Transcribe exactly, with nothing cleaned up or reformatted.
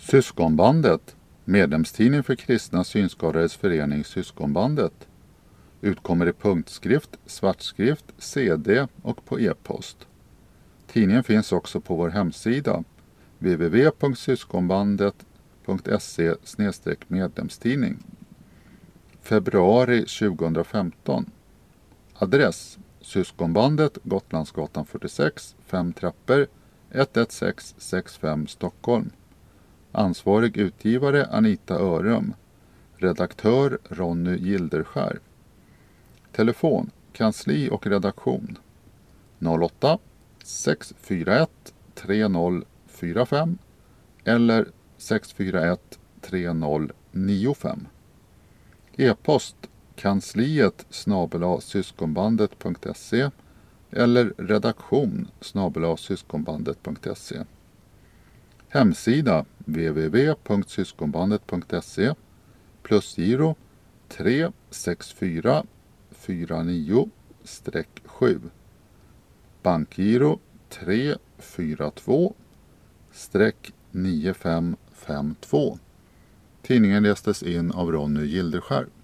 Syskonbandet, medlemstidning för kristna synskadades förening Syskonbandet. Utkommer i punktskrift, svartskrift, C D och på e-post. Tidningen finns också på vår hemsida w w w punkt syskonbandet punkt se slash medlemstidning. Februari tjugohundrafemton. Adress: Syskonbandet, Gotlandsgatan fyrtiosex, fem trappor, ett ett sex sex fem Stockholm. Ansvarig utgivare Anita Örum. Redaktör Ronny Gilderskär. Telefon, kansli och redaktion noll åtta sex fyra ett tre noll fyra fem eller sex fyra ett tre noll nio fem. E-post kansliet snabel-a syskonbandet punkt se eller redaktion snabel-a syskonbandet punkt se. Hemsida w w w punkt syskonbandet punkt se. Plusgiro tre sex fyra fyra nio sju. Bankgiro tre fyra två nio fem fem två. Tidningen lästes in av Ronny Gilderskär.